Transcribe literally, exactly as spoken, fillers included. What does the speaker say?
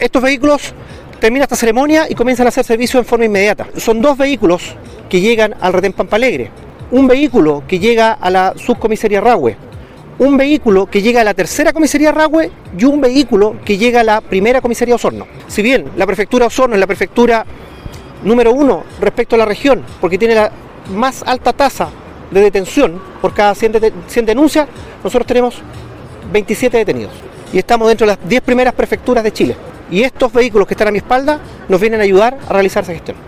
Estos vehículos terminan esta ceremonia y comienzan a hacer servicio en forma inmediata. Son dos vehículos que llegan al retén Pampa Alegre, un vehículo que llega a la subcomisaría Rahue, un vehículo que llega a la tercera comisaría Rahue y un vehículo que llega a la primera comisaría Osorno. Si bien la prefectura Osorno es la prefectura número uno respecto a la región, porque tiene la más alta tasa de detención por cada cien, de, cien denuncias, nosotros tenemos veintisiete detenidos y estamos dentro de las diez primeras prefecturas de Chile. Y estos vehículos que están a mi espalda nos vienen a ayudar a realizar esa gestión.